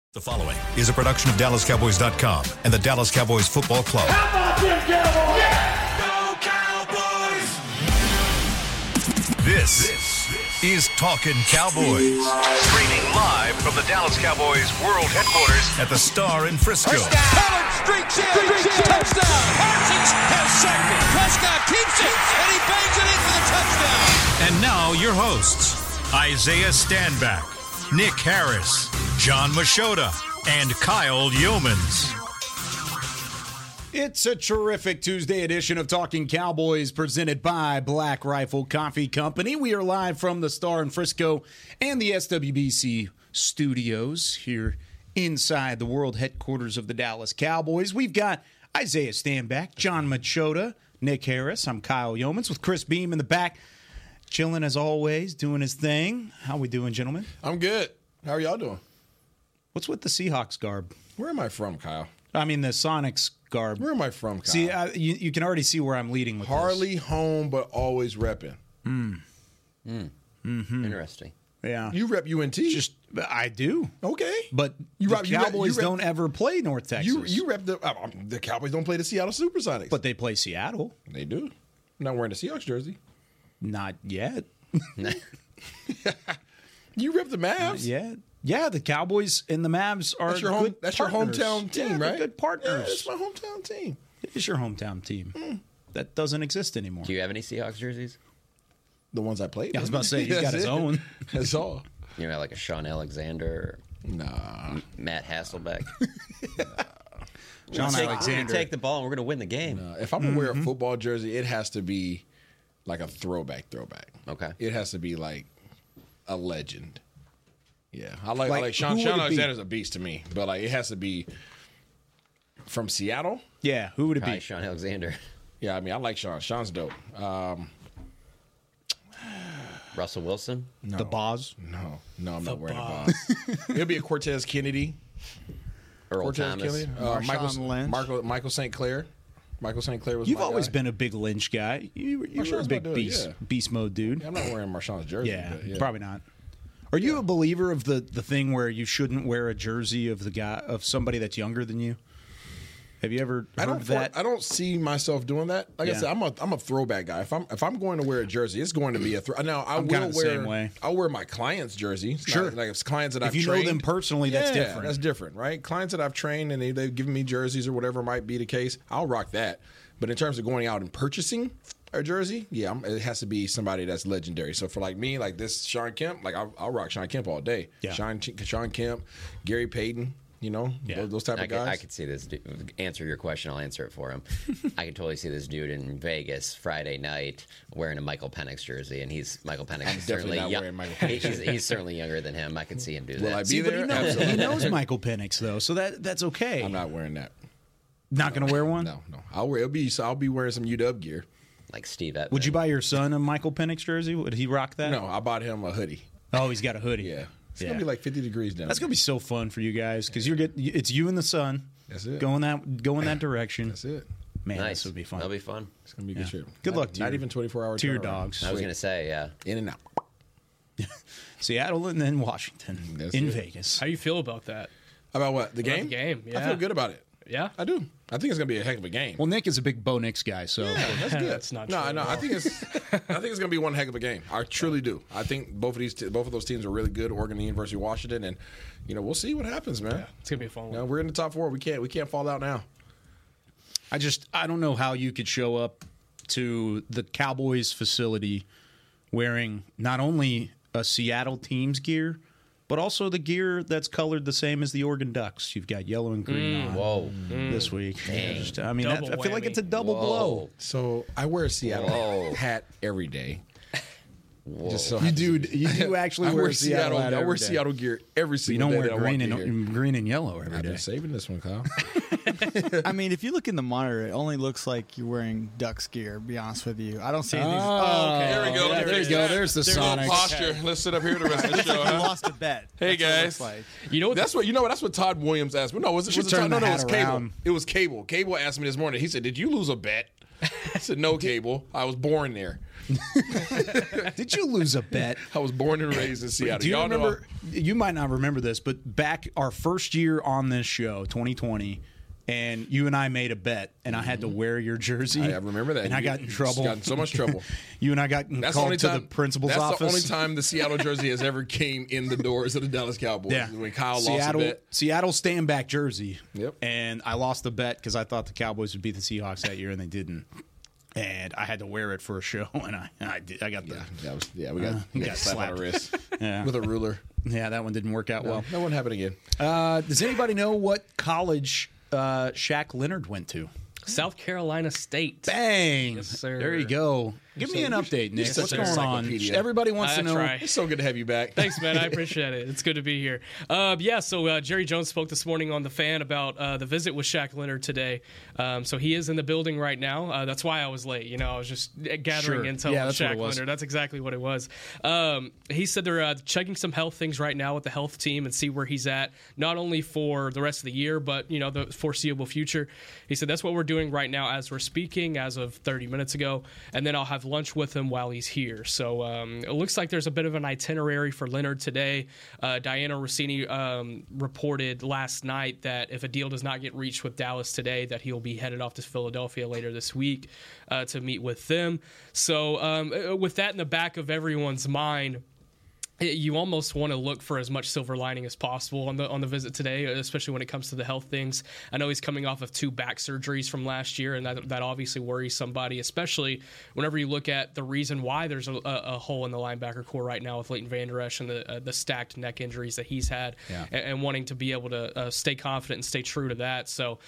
The following is a production of DallasCowboys.com and the Dallas Cowboys Football Club. How about them Cowboys? Yeah! Go Cowboys! This is Talkin' Cowboys. Streaming live from the Dallas Cowboys World Headquarters at the Star in Frisco. Pollard streaks in. Touchdown. Parsons has sacked it. Prescott keeps it, and he bangs it in for the touchdown. And now your hosts, Isaiah Stanback, Nick Harris, John Machota, and Kyle Yeomans. It's a terrific Tuesday edition of Talking Cowboys presented by Black Rifle Coffee Company. We are live from the Star in Frisco and the SWBC studios here inside the world headquarters of the Dallas Cowboys. We've got Isaiah Stanback, John Machota, Nick Harris. I'm Kyle Yeomans with Chris Beam in the back. Chilling as always, doing his thing. How we doing, gentlemen? I'm good. How are y'all doing? What's with the Seahawks garb? Where am I from, Kyle? I mean, the Sonics garb. Where am I from, Kyle? See, you can already see where I'm leading with Harley this. home, but always repping. Interesting. Yeah. You rep UNT. I do. Okay. But You the rep- you rep- Cowboys you rep- don't ever play North Texas. You rep the Cowboys don't play the Seattle Supersonics. But they play Seattle. they do. I'm not wearing the Seahawks jersey. Not yet. You rep the Mavs. Not yet. Yeah, the Cowboys and the Mavs are That's your home. good That's your partners. hometown team, Yeah, they're right? good partners. Yeah, it's my hometown team. It is your hometown team. That doesn't exist anymore. Do you have any Seahawks jerseys? The ones I played. I was about to say, he's got That's his it. own. That's all. You know, like a Sean Alexander Nah. or Matt Hasselbeck? John We'll Alexander. take the ball and we're going to win the game. If I'm gonna wear a football jersey, it has to be like a throwback. Okay. It has to be like a legend. Yeah, I like Like, Sean. who would Sean it be? Alexander's a beast to me, but like it has to be from Seattle. Yeah, who would it Probably be? Sean Alexander. Yeah, I mean I like Sean. Sean's dope. Russell Wilson? The Boz. No, I'm not wearing a boss. It'll be a Cortez Kennedy. Earl Cortez Thomas? Kennedy. Marshawn Lynch. Michael St. Clair. Michael St. Clair was. You've my always guy. been a big Lynch guy. You were Marshawn's a big my dude, beast, yeah. beast mode dude. Yeah, I'm not wearing Marshawn's jersey. Yeah, but probably not. Are you a believer of the thing where you shouldn't wear a jersey of the guy of somebody that's younger than you? Have you ever heard of that? I don't see myself doing that. Like I Yeah. said, I'm a throwback guy. If I'm going to wear a jersey, it's going to be a throw. Now I I'm will kinda the wear. same way. I'll wear my clients' jersey. It's Sure. not, like it's clients that I've If you trained. know them personally, that's Yeah, different. That's different, right? Clients that I've trained and they've given me jerseys or whatever might be the case. I'll rock that. But in terms of going out and purchasing a jersey, yeah, it has to be somebody that's legendary. So for like me, like this Sean Kemp, like I'll rock Sean Kemp all day. Yeah. Sean Kemp, Gary Payton, you know, Yeah. those type of guys. I could see this dude. Answer your question, I'll answer it for him. I can totally see this dude in Vegas Friday night wearing a Michael Penix jersey, and Michael Penix is definitely certainly not young. wearing Michael Penix. He's certainly younger than him. I can see him do Will that. I be See, but there? he knows, Absolutely. he knows Michael Penix though, so that's okay. I'm not wearing that. Not going to wear one. No. I'll be wearing some UW gear. Like Steve Edmund. Would you buy your son a Michael Penix jersey? Would he rock that? No, I bought him a hoodie. Oh, he's got a hoodie. Yeah. It's Yeah. gonna be like 50 degrees down. That's gonna be so fun for you guys because it's you and the sun. That's it. Going that direction. That's it. Man, Nice. this would be fun. That'll be fun. It's gonna be a good trip. Good luck to Not your- even 24 hours to your dogs. I was going to say, yeah. In and out. Seattle and then Washington That's in it. Vegas. How you feel about that? About what? The game? the game, I yeah. feel good about it. Yeah, I do. I think it's gonna be a heck of a game. Well, Nick is a big Bo Nix guy, so That's good. That's not no, true no. at I all. think it's gonna be one heck of a game. I truly do. I think both of those teams are really good. Oregon and University of Washington, and we'll see what happens, man. it's gonna be a fun one. No, we're in the top 4. We can't fall out now. I don't know how you could show up to the Cowboys facility wearing not only a Seattle team's gear, but also the gear that's colored the same as the Oregon Ducks. You've got yellow and green on Whoa. this week. Just, I mean, Double I feel like whammy. it's a double blow. So I wear a Seattle Whoa. hat every day. Whoa. Just so You happens- do actually I wear wear a Seattle hat I every wear day. Seattle gear every You single don't day. wear that I walk green in here. and green and yellow every I've day. been saving this one, Kyle. I mean, if you look in the monitor, it only looks like you're wearing Ducks gear, to be honest with you. I don't see anything. okay. There we go. Yeah, there you go. There's the Sonics. Posture. Let's sit up here the rest of the show. You Huh? lost a bet. Hey, That's what it guys. looks like. You know what? That's what Todd Williams asked me. No, was it should Todd? turn No, the it was hat Cable. around. It was Cable. Cable asked me this morning. He said, "Did you lose a bet?" I said, no, Cable. I was born there. Did you lose a bet? I was born and raised in Seattle. Do you Y'all remember? You might not remember this, but back our first year on this show, 2020, and you and I made a bet, and I had to wear your jersey. I remember that. And I got in trouble. Got in so much trouble. You and I got called to the principal's office. That's the only time the Seattle jersey has ever came in the doors of the Dallas Cowboys. Yeah. When Kyle lost the bet. Seattle stand back jersey. Yep. And I lost the bet because I thought the Cowboys would beat the Seahawks that year, and they didn't. And I had to wear it for a show, and I did. I got the We got got slap on slapped. our wrist Yeah. with a ruler. Yeah, that one didn't work out well. That won't happen again. Does anybody know what college Shaq Leonard went to? South Carolina State. Bang! Yes, sir. There you go. Give me an update, Nick. such What's an going on? encyclopedia. Everybody wants to I know. try. It's so good to have you back. Thanks, man. I appreciate it. It's good to be here. So Jerry Jones spoke this morning on The Fan about the visit with Shaq Leonard today. So he is in the building right now. That's why I was late. You know, I was just gathering Sure. intel Yeah, on that's what Shaq it was. Leonard. That's exactly what it was. He said they're checking some health things right now with the health team and see where he's at, not only for the rest of the year, but, you know, the foreseeable future. He said that's what we're doing right now as we're speaking, as of 30 minutes ago, and then I'll have lunch with him while he's here. So it looks like there's a bit of an itinerary for Leonard today. Diana Rossini reported last night that if a deal does not get reached with Dallas today, that he'll be headed off to Philadelphia later this week to meet with them. So with that in the back of everyone's mind, you almost want to look for as much silver lining as possible on the visit today, especially when it comes to the health things. I know he's coming off of 2 back surgeries from last year, and that obviously worries somebody, especially whenever you look at the reason why there's a hole in the linebacker core right now with Leighton Vander Esch and the stacked neck injuries that he's had, and wanting to be able to stay confident and stay true to that. So,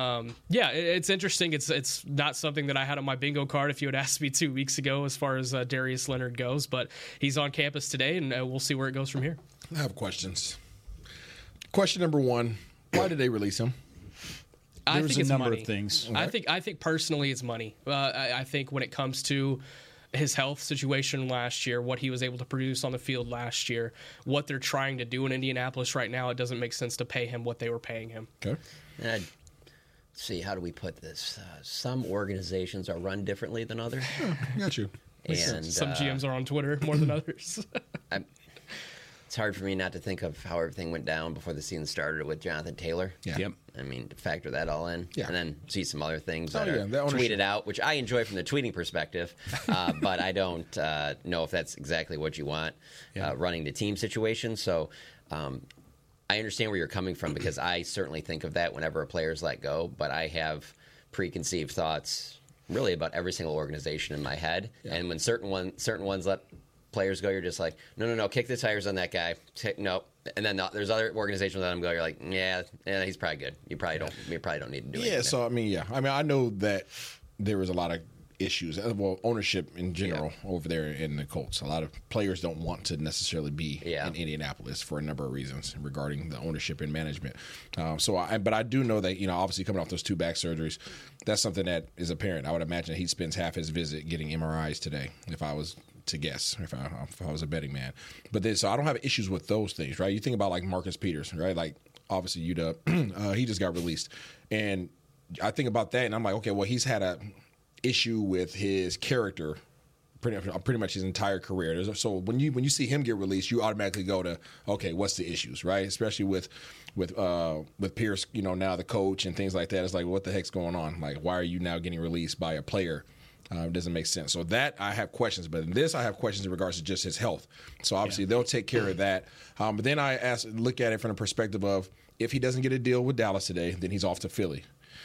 it's interesting. It's not something that I had on my bingo card if you had asked me 2 weeks ago as far as Darius Leonard goes, but he's on campus today, and we'll see where it goes from here. I have questions. Question number 1: why did they release him? I There's think a it's number money. of things. I think personally it's money. I think when it comes to his health situation last year, what he was able to produce on the field last year, what they're trying to do in Indianapolis right now, it doesn't make sense to pay him what they were paying him. Okay. Let's see, how do we put this? Some organizations are run differently than others. Got you. And Some GMs are on Twitter more than others. it's hard for me not to think of how everything went down before the season started with Jonathan Taylor. Yeah. Yep. I mean, to factor that all in, Yeah. and then see some other things Oh, that yeah, are that ownership. tweeted out, which I enjoy from the tweeting perspective, but I don't know if that's exactly what you want running the team situation. So I understand where you're coming from because I certainly think of that whenever a player's let go, but I have preconceived thoughts really about every single organization in my head. Yeah. And when certain ones let players go, you're just like, no, kick the tires on that guy. No. And then there's other organizations that I'm going, you're like, yeah, he's probably good. You probably don't need to do it. Yeah, so I know that there was a lot of issues. Well, ownership in general over there in the Colts. A lot of players don't want to necessarily be in Indianapolis for a number of reasons regarding the ownership and management. But I do know that, obviously coming off those 2 back surgeries, that's something that is apparent. I would imagine he spends half his visit getting MRIs today, if I was to guess, if I was a betting man. But so I don't have issues with those things, right? You think about like Marcus Peters, right? Like obviously UW, he just got released, and I think about that, and I'm like, okay, well, he's had a issue with his character pretty much his entire career. So when you see him get released, you automatically go to, okay, what's the issues, right? Especially with Pierce, now the coach and things like that. It's like, what the heck's going on? Like, why are you now getting released by a player? It doesn't make sense. So that I have questions, but in this I have questions in regards to just his health. So obviously they'll take care of that. But then I look at it from the perspective of, if he doesn't get a deal with Dallas today, then he's off to Philly.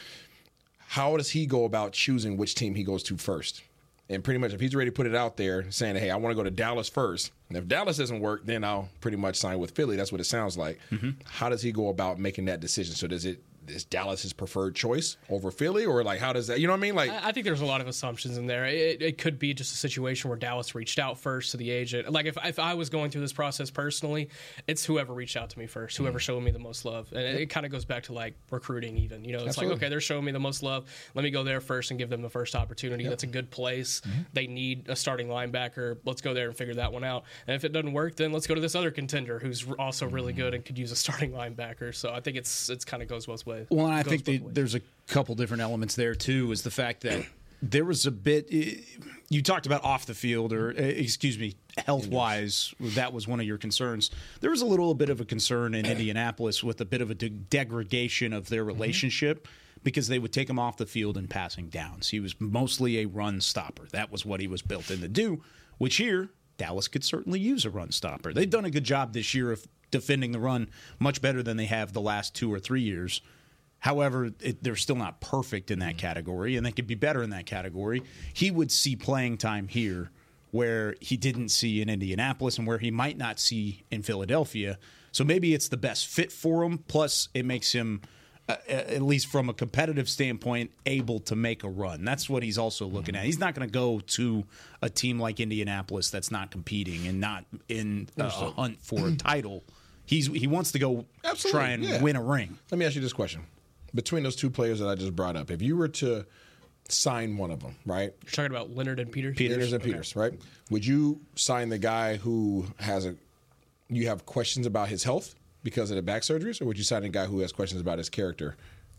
How does he go about choosing which team he goes to first? And pretty much if he's already put it out there saying, hey, I want to go to Dallas first, and if Dallas doesn't work, then I'll pretty much sign with Philly. That's what it sounds like. Mm-hmm. How does he go about making that decision? So is Dallas his preferred choice over Philly, or like how does that? You know what I mean? Like I think there's a lot of assumptions in there. It could be just a situation where Dallas reached out first to the agent. Like if I was going through this process personally, it's whoever reached out to me first, whoever showed me the most love, and it kind of goes back to like recruiting. Even it's Absolutely. like, okay, they're showing me the most love. Let me go there first and give them the first opportunity. Yep. That's a good place. Mm-hmm. They need a starting linebacker. Let's go there and figure that one out. And if it doesn't work, then let's go to this other contender who's also really good and could use a starting linebacker. So I think it's kind of goes both ways. Well, and I think there's a couple different elements there too. Is the fact that there was a bit. You talked about off the field, or health-wise, that was one of your concerns. There was a little bit of a concern in Indianapolis with a bit of a degradation of their relationship because they would take him off the field in passing downs. He was mostly a run stopper. That was what he was built in to do, which here, Dallas could certainly use a run stopper. They've done a good job this year of defending the run, much better than they have the last 2 or 3 years. However, they're still not perfect in that category, and they could be better in that category. He would see playing time here where he didn't see in Indianapolis and where he might not see in Philadelphia. So maybe it's the best fit for him, plus it makes him, at least from a competitive standpoint, able to make a run. That's what he's also looking at. He's not going to go to a team like Indianapolis that's not competing and not in a hunt for a title. He wants to go try and win a ring. Let me ask you this question. Between those two players that I just brought up, if you were to sign one of them, right? You're talking about Leonard and Peters? Peters, right? Would you sign the guy who you have questions about his health because of the back surgeries, or would you sign a guy who has questions about his character?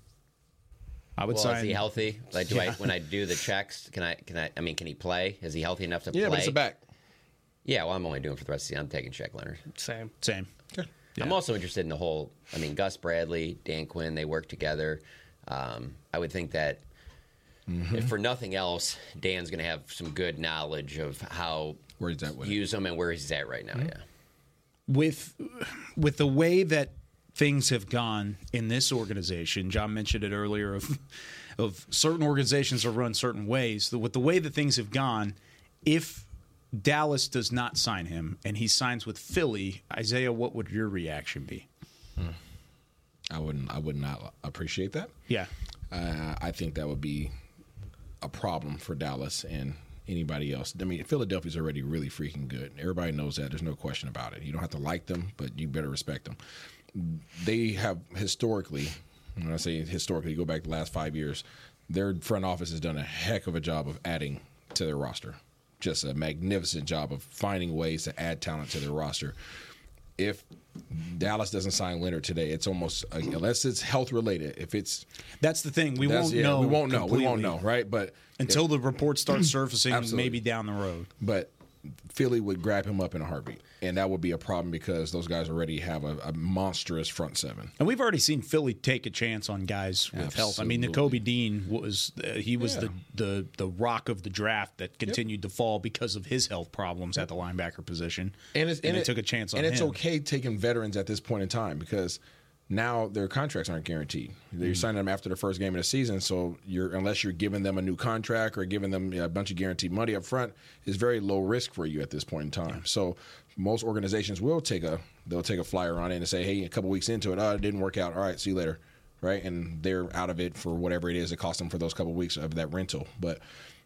I would sign. Is he healthy? Like, when I do the checks, can he play? Is he healthy enough to play? Yeah, but it's a back. Yeah, well, I'm only doing for the rest of the season. I'm taking Shaq Leonard. Same. Okay. Yeah. I'm also interested in the whole. Gus Bradley, Dan Quinn, they work together. I would think that if for nothing else, Dan's going to have some good knowledge of how use him and where he's at right now. Yeah. With the way that things have gone in this organization, John mentioned it earlier of certain organizations are run certain ways. With the way that things have gone, if Dallas does not sign him and he signs with Philly, Isaiah, what would your reaction be? I would not appreciate that. Yeah. I think that would be a problem for Dallas and anybody else. I mean, Philadelphia's already really freaking good. Everybody knows that. There's no question about it. You don't have to like them, but you better respect them. They have historically, when I say historically, you go back the last 5 years, their front office has done a heck of a job of adding to their roster. Just a magnificent job of finding ways to add talent to their roster. If Dallas doesn't sign Leonard today, it's almost, unless it's health related. That's the thing. We won't know. We won't know, right? But until the reports start surfacing, maybe down the road. But Philly would grab him up in a heartbeat, and that would be a problem because those guys already have a monstrous front seven. And we've already seen Philly take a chance on guys with health. I mean, Nakobe Dean was the rock of the draft that continued to fall because of his health problems at the linebacker position. And they took a chance on him. And it's okay taking veterans at this point in time because now their contracts aren't guaranteed. You're signing them after the first game of the season, so unless you're giving them a new contract or giving them a bunch of guaranteed money up front, is very low risk for you at this point in time. So most organizations will take a flyer on it and say, hey, a couple weeks into it, it didn't work out. All right, see you later, right? And they're out of it for whatever it is it cost them for those couple weeks of that rental. But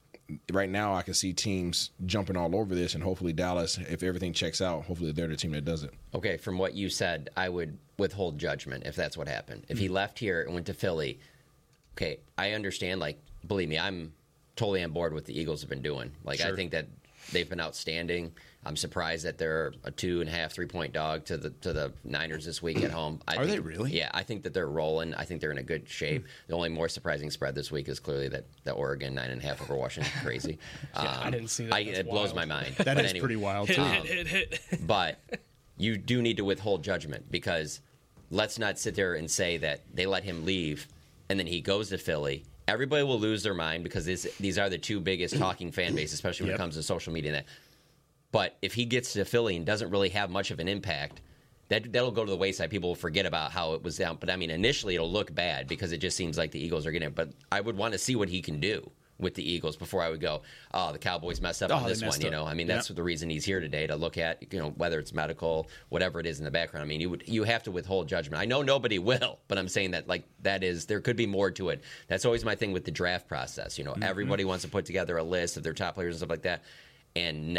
right now, I can see teams jumping all over this, and hopefully Dallas, if everything checks out, hopefully they're the team that does it. Okay, from what you said, I would withhold judgment if that's what happened. If he left here and went to Philly, okay, I understand. Like, believe me, I'm totally on board with what the Eagles have been doing. Like, I think that they've been outstanding. I'm surprised that they're a 2.5, 3-point dog to the Niners this week at home. Are they really? Yeah, I think that they're rolling. I think they're in a good shape. The only more surprising spread this week is clearly that the Oregon 9.5 over Washington. Crazy. I didn't see that. It blows my mind. That is pretty wild too. Hit. But you do need to withhold judgment because let's not sit there and say that they let him leave and then he goes to Philly. Everybody will lose their mind because these are the two biggest talking fan bases, especially when it comes to social media and that. But if he gets to Philly and doesn't really have much of an impact, that'll go to the wayside. People will forget about how it was down. But, I mean, initially it'll look bad because it just seems like the Eagles are getting it. But I would want to see what he can do with the Eagles before I would go, the Cowboys messed up on this one. You know, I mean, that's the reason he's here today, to look at, whether it's medical, whatever it is in the background. I mean, you have to withhold judgment. I know nobody will, but I'm saying that, there could be more to it. That's always my thing with the draft process. Everybody wants to put together a list of their top players and stuff like that. And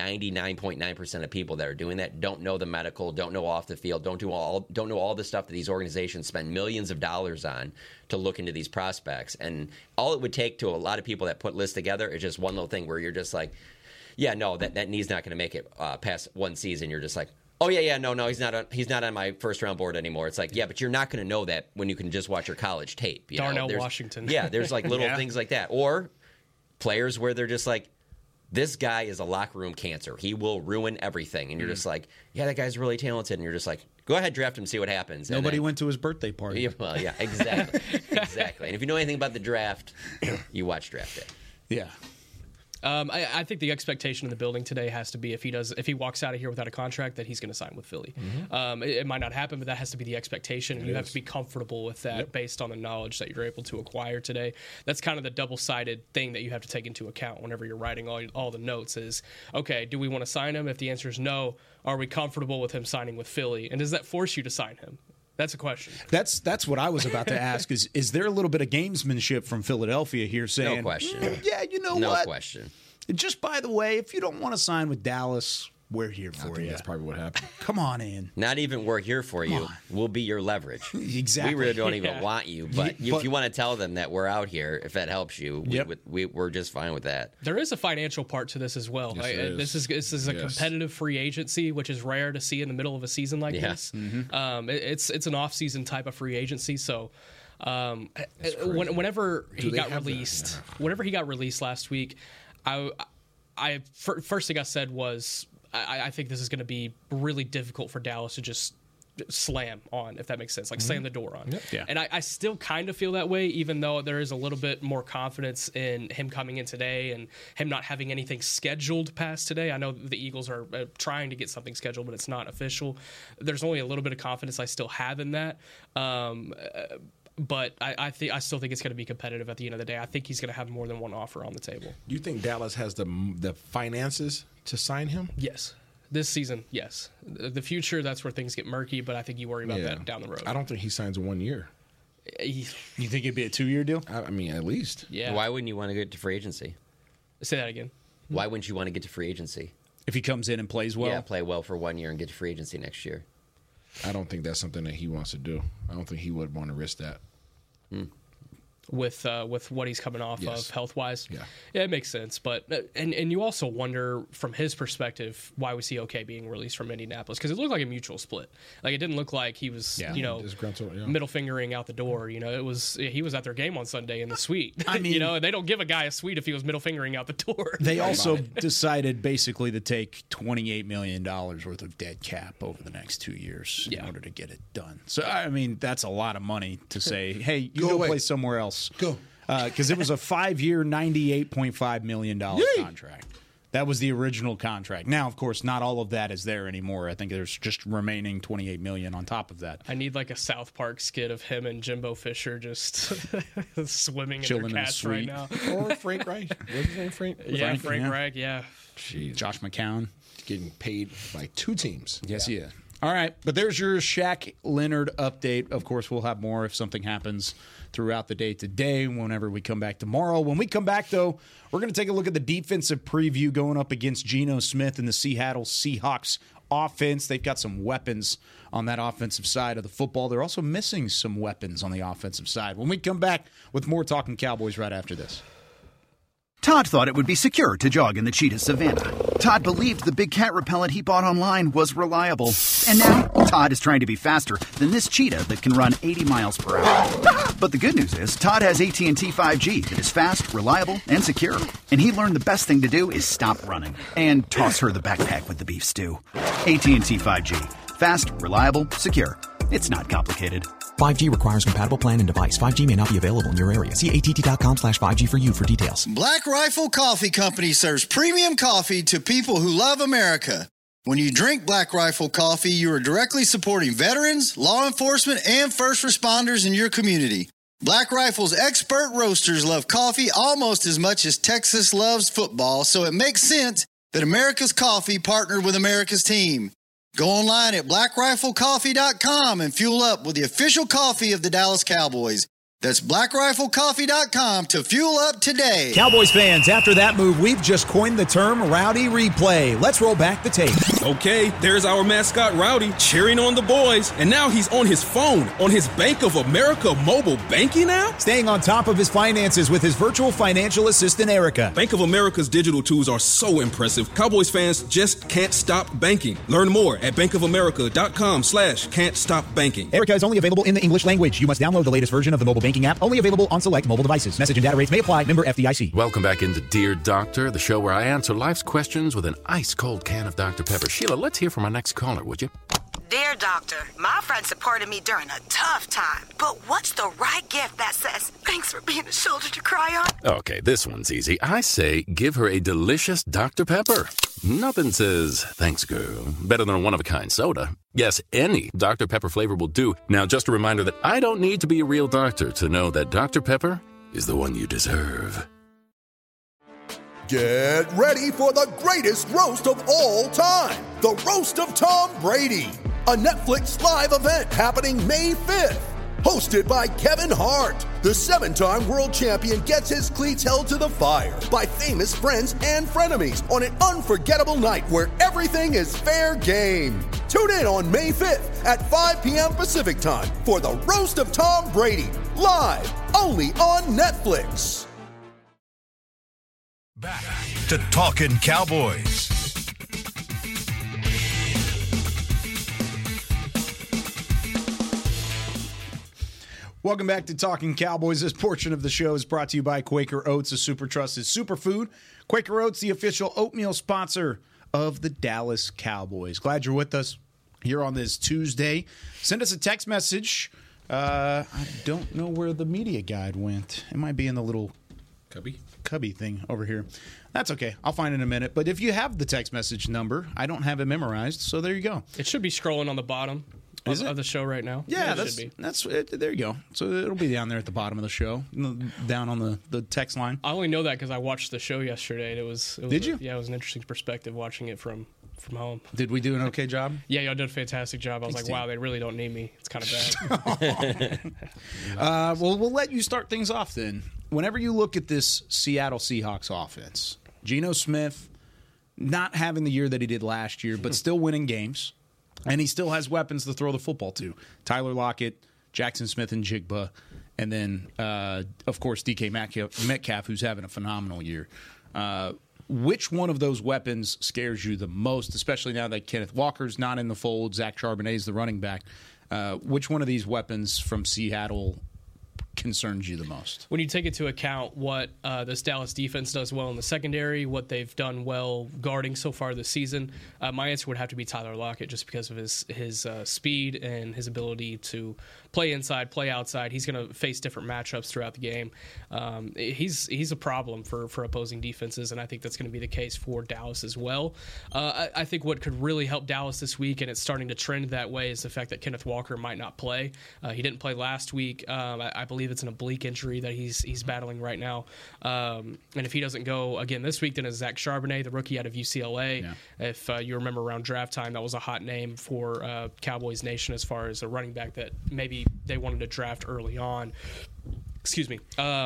99.9% of people that are doing that don't know the medical, don't know off the field, don't know all the stuff that these organizations spend millions of dollars on to look into these prospects. And all it would take to a lot of people that put lists together is just one little thing where you're just like, yeah, no, that knee's not going to make it past one season. You're just like, oh yeah, no, he's not on my first round board anymore. It's like, yeah, but you're not going to know that when you can just watch your college tape. Darnell Washington. Yeah, there's little things like that, or players where they're just like, this guy is a locker room cancer. He will ruin everything. And you're just like, yeah, that guy's really talented. And you're just like, go ahead, draft him, see what happens. Nobody went to his birthday party. Well, yeah, exactly. Exactly. And if you know anything about the draft, you watch Draft Day. Yeah. I think the expectation in the building today has to be if he walks out of here without a contract, that he's going to sign with Philly. It might not happen, but that has to be the expectation. You have to be comfortable with that based on the knowledge that you're able to acquire today. That's kind of the double-sided thing that you have to take into account whenever you're writing all the notes is, okay, do we want to sign him? If the answer is no, are we comfortable with him signing with Philly? And does that force you to sign him? That's a question. That's what I was about to ask. Is there a little bit of gamesmanship from Philadelphia here saying, no question. Yeah, you know no what? No question. Just by the way, if you don't want to sign with Dallas, we're here for I think you. that's probably what happened. Come on in. Not even we're here for you. We'll be your leverage. Exactly. We really don't even want you. But if you want to tell them that we're out here, if that helps you, we're just fine with that. There is a financial part to this as well. Yes, this is a competitive free agency, which is rare to see in the middle of a season like this. It's an off-season type of free agency, so whenever he got released last week, first thing I said was I think this is going to be really difficult for Dallas to just slam on, if that makes sense, like slam the door on. Yeah. And I still kind of feel that way, even though there is a little bit more confidence in him coming in today and him not having anything scheduled past today. I know the Eagles are trying to get something scheduled, but it's not official. There's only a little bit of confidence I still have in that. But I still think it's going to be competitive at the end of the day. I think he's going to have more than one offer on the table. Do you think Dallas has the finances to sign him? Yes. This season, yes. The future, that's where things get murky, but I think you worry about that down the road. I don't think he signs 1 year. You think it'd be a 2-year deal? I mean, at least. Yeah. Why wouldn't you want to get to free agency? Say that again. Why wouldn't you want to get to free agency? If he comes in and plays well? Yeah, play well for 1 year and get to free agency next year. I don't think that's something that he wants to do. I don't think he would want to risk that. With what he's coming off of health-wise. Yeah, it makes sense. But and you also wonder from his perspective, why was he okay being released from Indianapolis? Because it looked like a mutual split. Like, it didn't look like he was middle fingering out the door. You know, it was he was at their game on Sunday in the suite. I mean, and they don't give a guy a suite if he was middle fingering out the door. They also decided basically to take $28 million worth of dead cap over the next 2 years in order to get it done. So I mean, that's a lot of money to say, hey, you go play somewhere else. Go. Because it was a 5-year, $98.5 million contract. That was the original contract. Now, of course, not all of that is there anymore. I think there's just remaining $28 million on top of that. I need like a South Park skit of him and Jimbo Fisher just swimming in their cats right now. Or Frank Reich. What's his name? Frank Reich, yeah. Jeez. Josh McCown. Getting paid by 2 teams. Yes, he is. All right, but there's your Shaq Leonard update. Of course, we'll have more if something happens throughout the day today, whenever we come back tomorrow. When we come back, though, we're going to take a look at the defensive preview going up against Geno Smith and the Seattle Seahawks offense. They've got some weapons on that offensive side of the football. They're also missing some weapons on the offensive side. When we come back with more Talking Cowboys right after this. Todd thought it would be secure to jog in the cheetah savanna. Todd believed the big cat repellent he bought online was reliable. And now, Todd is trying to be faster than this cheetah that can run 80 miles per hour. But the good news is, Todd has AT&T 5G that is fast, reliable, and secure. And he learned the best thing to do is stop running and toss her the backpack with the beef stew. AT&T 5G. Fast, reliable, secure. It's not complicated. 5G requires compatible plan and device. 5G may not be available in your area. See att.com/5G for you for details. Black Rifle Coffee Company serves premium coffee to people who love America. When you drink Black Rifle coffee, you are directly supporting veterans, law enforcement, and first responders in your community. Black Rifle's expert roasters love coffee almost as much as Texas loves football, so it makes sense that America's Coffee partnered with America's team. Go online at blackriflecoffee.com and fuel up with the official coffee of the Dallas Cowboys. That's blackriflecoffee.com to fuel up today. Cowboys fans, after that move, we've just coined the term Rowdy Replay. Let's roll back the tape. Okay, there's our mascot Rowdy cheering on the boys. And now he's on his phone, on his Bank of America mobile banking app? Staying on top of his finances with his virtual financial assistant, Erica. Bank of America's digital tools are so impressive. Cowboys fans just can't stop banking. Learn more at bankofamerica.com/can't-stop-banking. Erica is only available in the English language. You must download the latest version of the mobile banking banking app. Only available on select mobile devices. Message and data rates may apply. Member FDIC. Welcome back into Dear Doctor, the show where I answer life's questions with an ice-cold can of Dr. Pepper. Sheila, let's hear from our next caller, would you? Dear Doctor, my friend supported me during a tough time, but what's the right gift that says, thanks for being a shoulder to cry on? Okay, this one's easy. I say give her a delicious Dr. Pepper. Nothing says, thanks, girl, better than a one-of-a-kind soda. Yes, any Dr. Pepper flavor will do. Now, just a reminder that I don't need to be a real doctor to know that Dr. Pepper is the one you deserve. Get ready for the greatest roast of all time, the Roast of Tom Brady, a Netflix live event happening May 5th. Hosted by Kevin Hart, the 7-time world champion gets his cleats held to the fire by famous friends and frenemies on an unforgettable night where everything is fair game. Tune in on May 5th at 5 p.m. Pacific time for the Roast of Tom Brady, live only on Netflix. Back to Talking Cowboys. Welcome back to Talking Cowboys. This portion of the show is brought to you by Quaker Oats, a super trusted superfood. Quaker Oats, the official oatmeal sponsor of the Dallas Cowboys. Glad you're with us here on this Tuesday. Send us a text message. I don't know where the media guide went. It might be in the little cubby thing over here. That's okay. I'll find it in a minute. But if you have the text message number, I don't have it memorized, so there you go. It should be scrolling on the bottom of the show right now. Yeah, it should be. That's it. There you go. So it'll be down there at the bottom of the show, down on the text line. I only know that because I watched the show yesterday. And it was Did you? Yeah, it was an interesting perspective watching it from home. Did we do an okay job? Yeah, y'all did a fantastic job. I was Thanks, like, wow, team. they really don't need me. It's kind of bad. Well, we'll let you start things off then. Whenever you look at this Seattle Seahawks offense, Geno Smith not having the year that he did last year, but still winning games, and he still has weapons to throw the football to. Tyler Lockett, Jackson Smith and Jigba, and then, of course, DK Metcalf, who's having a phenomenal year. Which one of those weapons scares you the most, especially now that Kenneth Walker's not in the fold, Zach Charbonnet's the running back? Which one of these weapons from Seattle concerns you the most? When you take into account what this Dallas defense does well in the secondary, what they've done well guarding so far this season, my answer would have to be Tyler Lockett, just because of his speed and his ability to play inside, play outside. He's going to face different matchups throughout the game. He's a problem for opposing defenses, and I think that's going to be the case for Dallas as well. I think what could really help Dallas this week, and it's starting to trend that way, is the fact that Kenneth Walker might not play. He didn't play last week. I believe it's an oblique injury that he's battling right now. And if he doesn't go again this week, then it's Zach Charbonnet, the rookie out of UCLA. Yeah. If you remember around draft time, that was a hot name for Cowboys Nation as far as a running back that maybe they wanted to draft early on. Excuse me.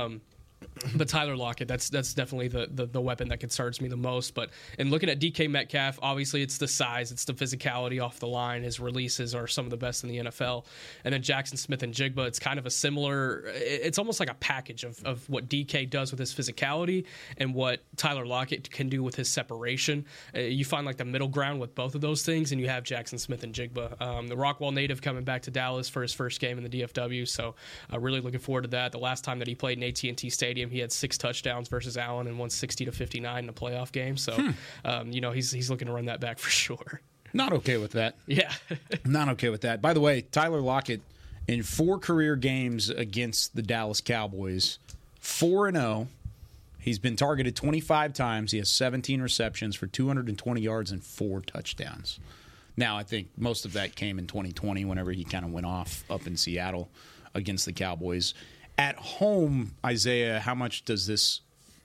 But Tyler Lockett, that's definitely the weapon that concerns me the most. But in looking at DK Metcalf, obviously it's the size, it's the physicality off the line. His releases are some of the best in the NFL. And then Jackson Smith and Jigba, it's kind of a similar, it's almost like a package of what DK does with his physicality and what Tyler Lockett can do with his separation. You find like the middle ground with both of those things, and you have Jackson Smith and Jigba. The Rockwall native coming back to Dallas for his first game in the DFW, so really looking forward to that. The last time that he played in AT&T Stadium, he had 6 touchdowns versus Allen and won 60-59 in a playoff game. So, he's looking to run that back for sure. Not okay with that. Yeah. Not okay with that. By the way, Tyler Lockett, in 4 career games against the Dallas Cowboys, 4-0. He's been targeted 25 times. He has 17 receptions for 220 yards and 4 touchdowns. Now, I think most of that came in 2020 whenever he kind of went off up in Seattle against the Cowboys. At home, Isaiah, how much does this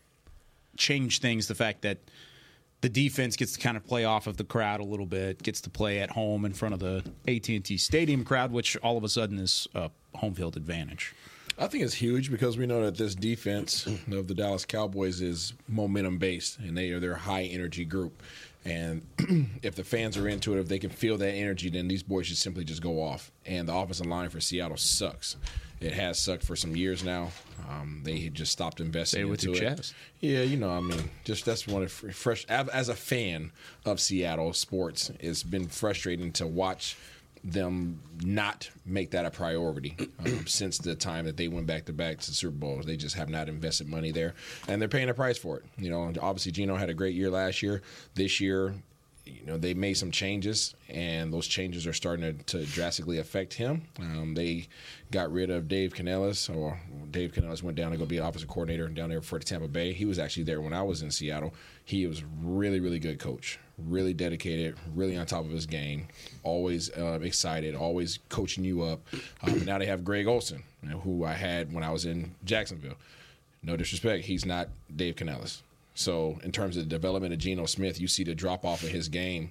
change things, the fact that the defense gets to kind of play off of the crowd a little bit, gets to play at home in front of the AT&T Stadium crowd, which all of a sudden is a home field advantage? I think it's huge because we know that this defense of the Dallas Cowboys is momentum-based, and they're a high-energy group. And if the fans are into it, if they can feel that energy, then these boys should simply just go off. And the offensive line for Seattle sucks. It has sucked for some years now. They had just stopped investing into it. Chest. Yeah, just that's one of fresh. As a fan of Seattle sports, it's been frustrating to watch them not make that a priority since the time that they went back-to-back to Super Bowls. They just have not invested money there, and they're paying a price for it. Obviously Geno had a great year last year. This year, they made some changes, and those changes are starting to drastically affect him. They got rid of Dave Canellis, or Dave Canellis went down to go be an offensive coordinator down there for Tampa Bay. He was actually there when I was in Seattle. He was really, really good coach, really dedicated, really on top of his game, always excited, always coaching you up. Now they have Greg Olsen, who I had when I was in Jacksonville. No disrespect, he's not Dave Canellis. So in terms of the development of Geno Smith, you see the drop off of his game,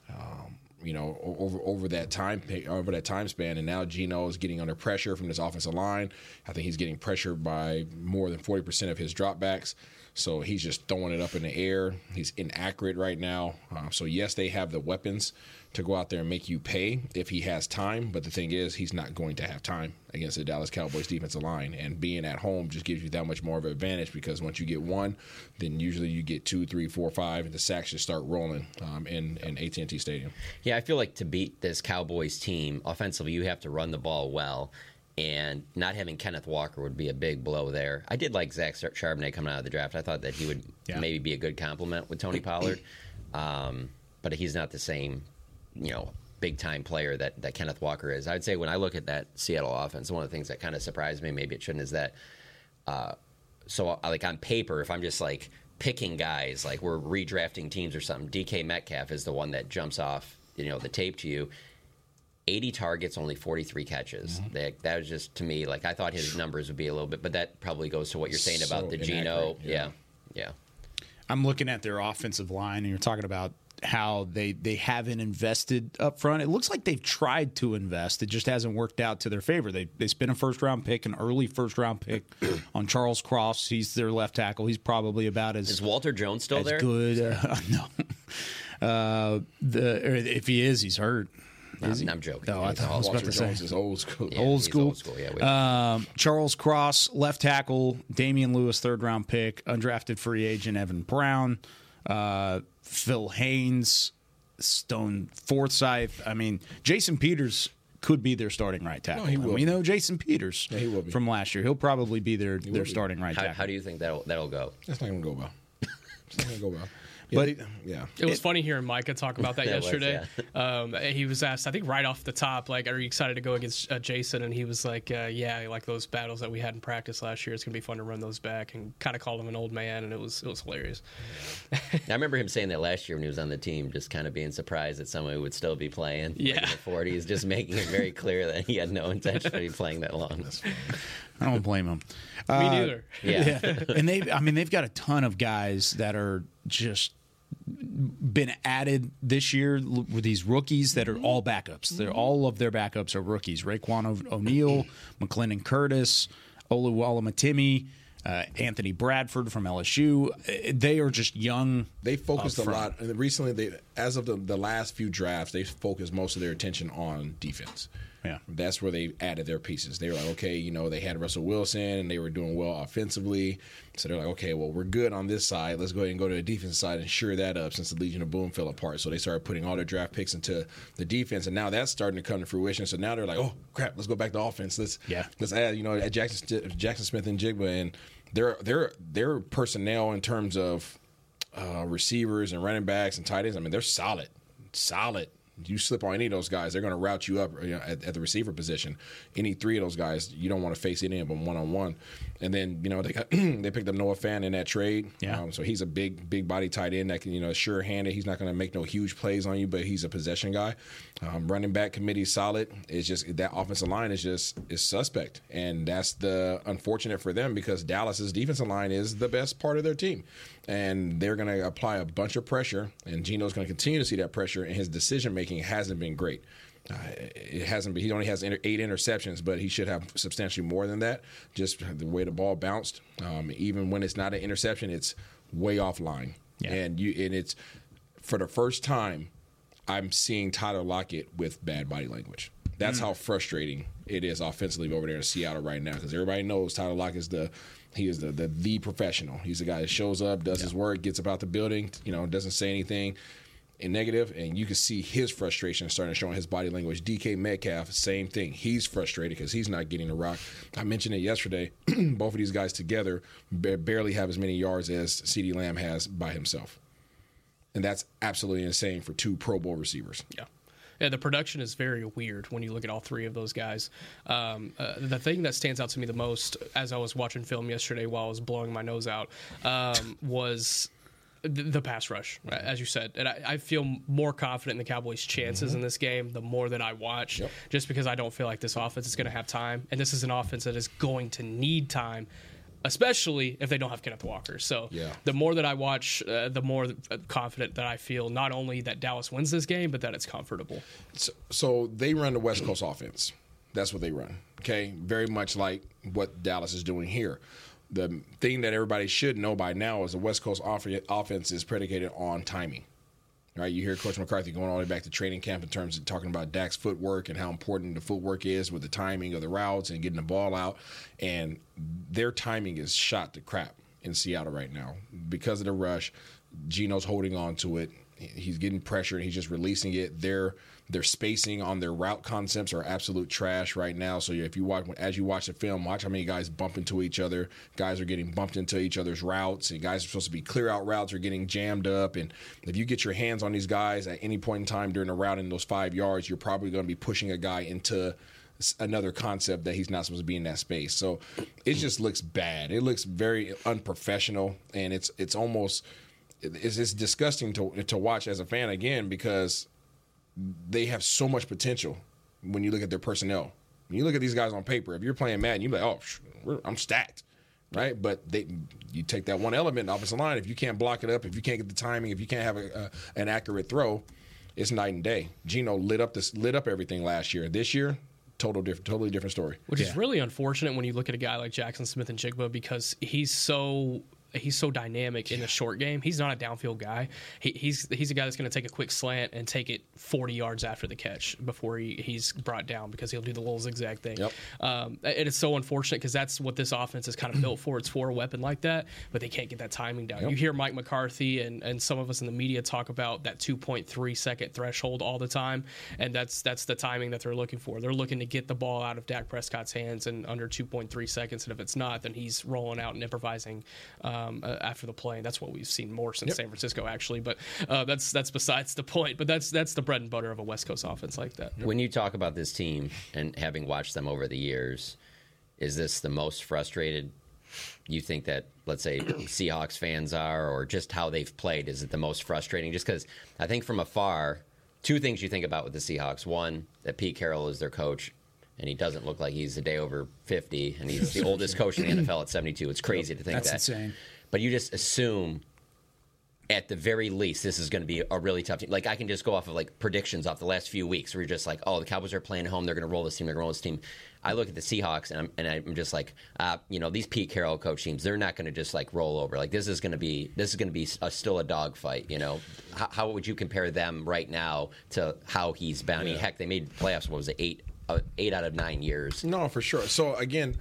over that time span. And now Geno is getting under pressure from this offensive line. I think he's getting pressured by more than 40% of his dropbacks. So he's just throwing it up in the air. He's inaccurate right now. So yes, they have the weapons to go out there and make you pay if he has time. But the thing is, he's not going to have time against the Dallas Cowboys defensive line. And being at home just gives you that much more of an advantage, because once you get one, then usually you get 2, 3, 4, 5, and the sacks just start rolling in AT&T Stadium. Yeah, I feel like to beat this Cowboys team offensively, you have to run the ball well. And not having Kenneth Walker would be a big blow there. I did like Zach Charbonnet coming out of the draft. I thought that he would maybe be a good complement with Tony Pollard. But he's not the same, big-time player that Kenneth Walker is. I'd say when I look at that Seattle offense, one of the things that kind of surprised me, maybe it shouldn't, is that on paper, if I'm just picking guys, like we're redrafting teams or something, DK Metcalf is the one that jumps off the tape to you. 80 targets, only 43 catches. Mm-hmm. That was just, to me, I thought his numbers would be a little bit, but that probably goes to what you're saying about the Geno. Yeah. I'm looking at their offensive line, and you're talking about how they haven't invested up front. It looks like they've tried to invest. It just hasn't worked out to their favor. They spent a first-round pick, an early first-round pick on Charles Cross. He's their left tackle. He's probably about as... Is Walter Jones still there? Good. No. If he is, he's hurt. I'm joking. No, I thought I was about to say. Jones is old school. Yeah, old school. Yeah, Charles Cross, left tackle. Damian Lewis, third-round pick. Undrafted free agent Evan Brown. Phil Haynes. Stone Forsythe. I mean, Jason Peters could be their starting right tackle. No, he will. We know Jason Peters he will be. from last year. He'll probably be their starting right tackle. How do you think that'll go? That's not going to go well. It's not going to go well. It was funny hearing Micah talk about that yesterday. He was asked, I think right off the top, are you excited to go against Jason? And he was like, like those battles that we had in practice last year. It's going to be fun to run those back, and kind of called him an old man, and it was hilarious. I remember him saying that last year when he was on the team, just kind of being surprised that somebody would still be playing in the 40s, just making it very clear that he had no intention of playing that long. I don't blame him. Me neither. Yeah. And they've got a ton of guys that are just been added this year with these rookies that are all backups. All of their backups are rookies. Raekwon O'Neal, McClendon Curtis, Oluwalumotimi, Anthony Bradford from LSU. They are just young. They focused a lot. And recently, as of the last few drafts, they focused most of their attention on defense. Yeah, that's where they added their pieces. They were like, okay, they had Russell Wilson, and they were doing well offensively. So they're like, okay, well, we're good on this side. Let's go ahead and go to the defense side and shore that up since the Legion of Boom fell apart. So they started putting all their draft picks into the defense, and now that's starting to come to fruition. So now they're like, oh, crap, let's go back to offense. Let's add, Jackson Smith and Jigba, and their personnel in terms of receivers and running backs and tight ends, they're solid. You slip on any of those guys, they're going to route you up at the receiver position. Any three of those guys, you don't want to face any of them one-on-one. And then, they picked up Noah Fant in that trade. Yeah. So he's a big body tight end that can, sure-handed. He's not going to make no huge plays on you, but he's a possession guy. Running back committee solid. It's just that offensive line is suspect. And that's the unfortunate for them, because Dallas's defensive line is the best part of their team. And they're going to apply a bunch of pressure, and Geno's going to continue to see that pressure, and his decision-making hasn't been great. It hasn't been. He only has 8 interceptions, but he should have substantially more than that, just the way the ball bounced. Even when it's not an interception, it's way offline. Yeah. And it's for the first time I'm seeing Tyler Lockett with bad body language. That's how frustrating it is offensively over there in Seattle right now, because everybody knows Tyler Lockett is the professional. He's the guy that shows up, does his work, gets about the building, doesn't say anything. and negative, and you can see his frustration starting to show in his body language. DK Metcalf, same thing. He's frustrated because he's not getting a rock. I mentioned it yesterday. Both of these guys together barely have as many yards as CeeDee Lamb has by himself. And that's absolutely insane for 2 Pro Bowl receivers. Yeah. Yeah, the production is very weird when you look at all 3 of those guys. The thing that stands out to me the most as I was watching film yesterday while I was blowing my nose out was the pass rush, as you said. And I feel more confident in the Cowboys' chances in this game the more that I watch, just because I don't feel like this offense is going to have time. And this is an offense that is going to need time, especially if they don't have Kenneth Walker. So the more that I watch, the more confident that I feel, not only that Dallas wins this game, but that it's comfortable. So they run the West Coast offense. That's what they run, okay? Very much like what Dallas is doing here. The thing that everybody should know by now is the West Coast offense is predicated on timing. Right, you hear Coach McCarthy going all the way back to training camp in terms of talking about Dak's footwork and how important the footwork is with the timing of the routes and getting the ball out. And their timing is shot to crap in Seattle right now because of the rush. Geno's holding on to it. He's getting pressure and he's just releasing it. Their spacing on their route concepts are absolute trash right now. So if you watch, as you watch the film, watch how many guys bump into each other. Guys are getting bumped into each other's routes, and guys are supposed to be clear out routes are getting jammed up. And if you get your hands on these guys at any point in time during a route in those 5 yards, you're probably going to be pushing a guy into another concept that he's not supposed to be in that space. So it just looks bad. It looks very unprofessional, and it's almost it's disgusting to watch as a fan again, because they have so much potential when you look at their personnel. When you look at these guys on paper, if you're playing Madden, you're like, oh, I'm stacked, right? But you take that one element, offensive line, if you can't block it up, if you can't get the timing, if you can't have an accurate throw, it's night and day. Geno lit up everything last year. This year, totally different story. Which is really unfortunate when you look at a guy like Jackson Smith-Njigba, because he's so dynamic in the short game. He's not a downfield guy. He's a guy that's going to take a quick slant and take it 40 yards after the catch before he's brought down, because he'll do the little zigzag thing. And it's so unfortunate because that's what this offense is kind of built for. It's for a weapon like that, but they can't get that timing down. You hear Mike McCarthy and some of us in the media talk about that 2.3 second threshold all the time, and that's the timing that they're looking for. They're looking to get the ball out of Dak Prescott's hands in under 2.3 seconds, and if it's not, then he's rolling out and improvising after the play. And that's what we've seen more since San Francisco, actually. But that's besides the point. But that's the bread and butter of a West Coast offense like that. When you talk about this team and having watched them over the years, is this the most frustrated you think that, let's say, Seahawks fans are, or just how they've played? Is it the most frustrating? Just because I think from afar, 2 things you think about with the Seahawks. One, that Pete Carroll is their coach, and he doesn't look like he's a day over 50, and he's the oldest coach in the NFL at 72. It's crazy to think that. That's insane. But you just assume, at the very least, this is going to be a really tough team. Like, I can just go off of, like, predictions off the last few weeks where you're just like, oh, the Cowboys are playing home. They're going to roll this team. They're going to roll this team. I look at the Seahawks, and I'm just like, these Pete Carroll coach teams, they're not going to just, like, roll over. Like, this is going to be still a dogfight, you know. How would you compare them right now to how he's bound? I mean, heck, they made playoffs, what was it, 8 out of 9 years. No, for sure. So, again,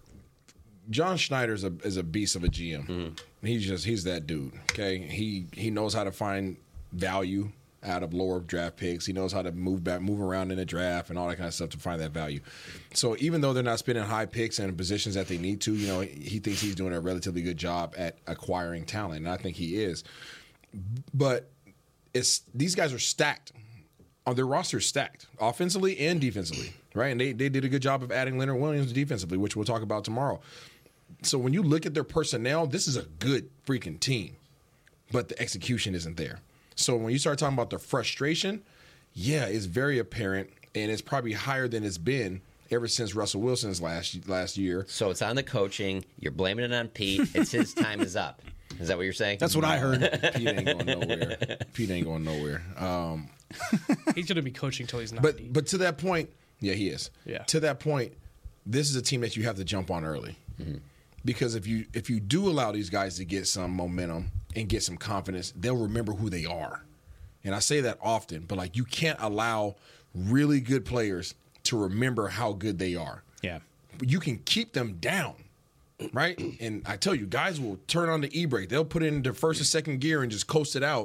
John Schneider is a beast of a GM. Mm-hmm. He's that dude. Okay, he knows how to find value out of lower draft picks. He knows how to move around in the draft and all that kind of stuff to find that value. So even though they're not spending high picks in positions that they need to, you know, he thinks he's doing a relatively good job at acquiring talent, and I think he is. But these guys are stacked. Their roster is stacked offensively and defensively, right? And they did a good job of adding Leonard Williams defensively, which we'll talk about tomorrow. So when you look at their personnel, this is a good freaking team, but the execution isn't there. So when you start talking about the frustration, it's very apparent, and it's probably higher than it's been ever since Russell Wilson's last year. So it's on the coaching. You're blaming it on Pete. It's his time is up. Is that what you're saying? That's what I heard. Pete ain't going nowhere. He's going to be coaching till he's 90. But to that point, he is. Yeah. To that point, this is a team that you have to jump on early. Mm-hmm. Because if you do allow these guys to get some momentum and get some confidence, they'll remember who they are. And I say that often, but like, you can't allow really good players to remember how good they are. Yeah. But you can keep them down, right? And I tell you, guys will turn on the e-brake. They'll put it into first and second gear and just coast it out